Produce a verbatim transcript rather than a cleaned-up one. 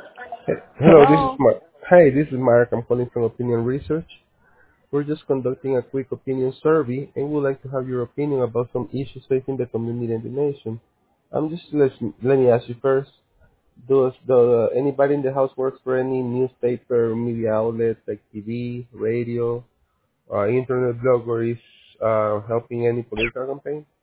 Hey, hello, this is Hello. Mark. Hi, this is Mark. I'm calling from Opinion Research. We're just conducting a quick opinion survey and would like to have your opinion about some issues facing the community and the nation. I'm just let, let me ask you first. Does the anybody in the house works for any newspaper, media outlets like T V, radio, uh, internet blog, or is uh, helping any political campaign?